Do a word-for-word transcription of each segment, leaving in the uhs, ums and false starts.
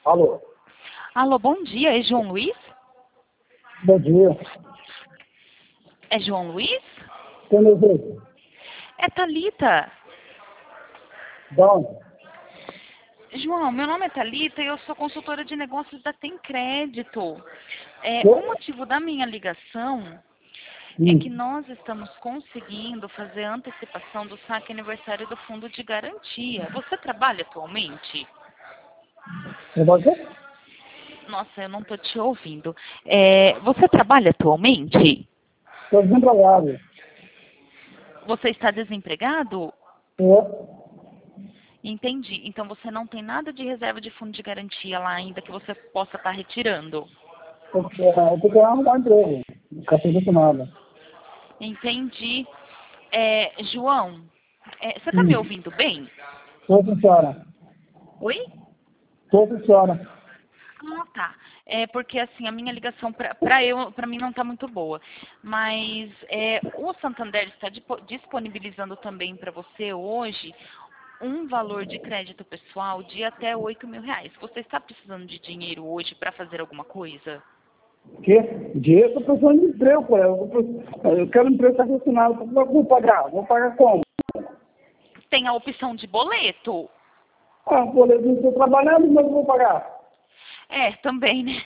Alô, Alô, bom dia. É João Luiz? bom dia. É João Luiz? Quem me vê? É Thalita. Dom, João, meu nome é Thalita e eu sou consultora de negócios da Tem Crédito. É, que? o motivo da minha ligação é que Hum, nós estamos conseguindo fazer a antecipação do saque aniversário do fundo de garantia. Você trabalha atualmente? é você? Nossa, eu não estou te ouvindo. É, você trabalha atualmente? Estou desempregado. Você está desempregado? É, Entendi. Então você não tem nada de reserva de fundo de garantia lá ainda que você possa estar retirando. porque eu estou querendo arrumar emprego. Café de tomada. Entendi. É, João, é, você está me Hum, ouvindo bem? estou sim, senhora. Oi? Estou sim, senhora. Ah, tá. É porque assim, a minha ligação para eu, para mim não está muito boa. Mas é, o Santander está dipo- disponibilizando também para você hoje um valor de crédito pessoal de até oito mil reais. Você está precisando de dinheiro hoje para fazer alguma coisa? Que? Dinheiro, estou precisando de emprego, pô. Eu, vou pre- eu quero um emprego patrocinado. Como é que eu vou pagar? Vou pagar como? Tem a opção de boleto. Ah, boleto, não estou trabalhando, mas eu vou pagar. É, também, né?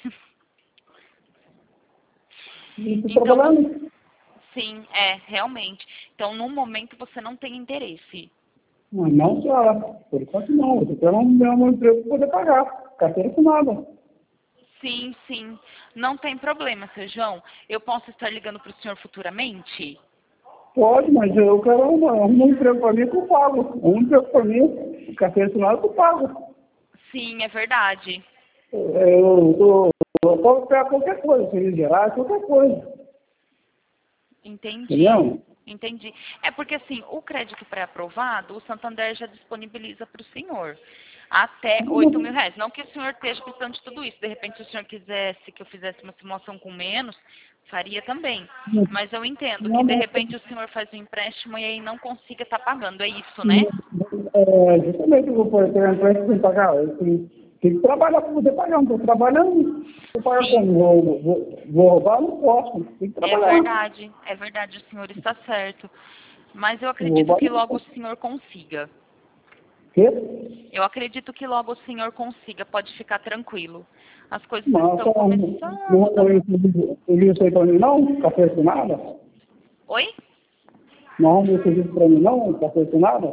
Não estou Então, você, trabalhando? sim, é, realmente. Então, no momento, você não tem interesse. Não, não, senhora. Por enquanto não. Eu quero um, um emprego para poder pagar. Carteira assinada. Sim, sim. Não tem problema, seu João. Eu posso estar ligando para o senhor futuramente? Pode, mas eu quero uma, um emprego para mim que eu pago. Um emprego para mim, carteira assinada que eu pago. Sim, é verdade. É, Eu, eu, eu posso pegar qualquer coisa, se gerar qualquer coisa. Entendi. Entendeu? Entendi. É porque, assim, o crédito pré-aprovado, o Santander já disponibiliza para o senhor. Até oito mil reais. Não que o senhor esteja precisando de tudo isso. De repente, se o senhor quisesse que eu fizesse uma simulação com menos, faria também. Mas eu entendo que, Não, de não, repente, o senhor faz um empréstimo e aí não consiga estar pagando. É isso, né? não, é, justamente eu vou poder pegar empréstimo sem pagar. Eu tenho, tenho que trabalhar para poder pagar. Não estou trabalhando, vou pagar Sim, como? Vou, vou, vou roubar? Não posso. Tem que é trabalhar. verdade. É verdade, o senhor está certo. Mas eu Vou acredito roubar que não logo o posso. senhor consiga. Quê? Eu acredito que logo o senhor consiga, pode ficar tranquilo. As coisas Não, estão só não, começando, não, estão... não isso aí para mim não, café assinada. Oi? Não arruma esse serviço para mim não, café assinada.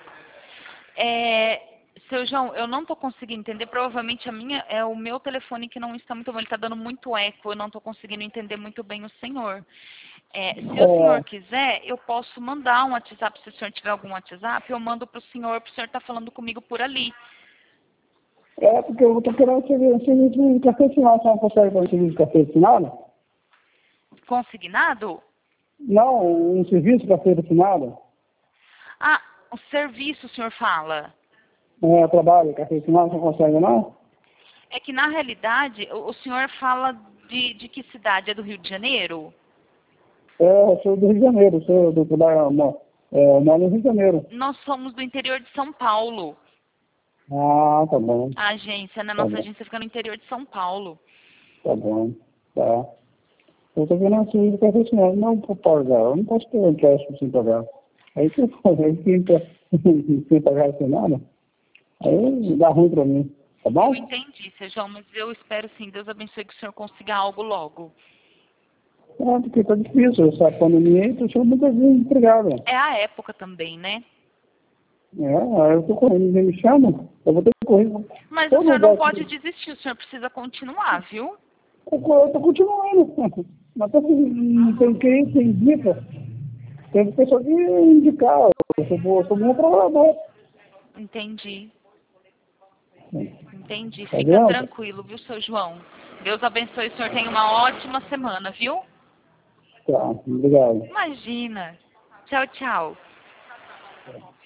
É, seu João, eu não estou conseguindo entender, provavelmente a minha, é o meu telefone que não está muito bom, ele está dando muito eco, eu não estou conseguindo entender muito bem o senhor. É, se o senhor É, quiser, eu posso mandar um WhatsApp, se o senhor tiver algum WhatsApp, eu mando para o senhor, para o senhor estar falando comigo por ali. é porque eu estou querendo um serviço um serviço de café assinada, você não consegue para um serviço de café assinada? Consignado? Não, um serviço de café assinada. Ah, o serviço o senhor fala. É, trabalho, café assinada, você não consegue não? É que, na realidade, o o senhor fala de, de que cidade? É do Rio de Janeiro? É, eu sou do Rio de Janeiro, sou do, do, da, mo- é, eu moro no Rio de Janeiro. Nós somos do interior de São Paulo. Ah, tá bom, A agência, né? tá Nossa bom, agência fica no interior de São Paulo. tá bom, tá. Eu estou querendo um serviço de café assinada, não para pagar, eu não posso ter um empréstimo sem pagar. Aí que eu falo, aí que entra sem pagar assinada, aí dá ruim para mim, tá Eu bom? entendi, seu João, mas eu espero sim, Deus abençoe que o senhor consiga algo logo. É, porque tá difícil, essa pandemia aí, tô sendo muita gente empregada. É a época também, né? É, aí eu tô correndo, ninguém me chama, eu vou ter que correr Mas o todo senhor não lugar pode aqui. desistir, o senhor precisa continuar, viu? Eu co- eu tô continuando, mas tô, não tem quem que indica, tem pessoa que indicar, eu sou, bom- eu sou bom trabalhador. Entendi, entendi. Tá Fica vendo? tranquilo, viu, seu João? Deus abençoe, o senhor tenha uma ótima semana, viu? Tá, obrigado. Imagina. Tchau, tchau.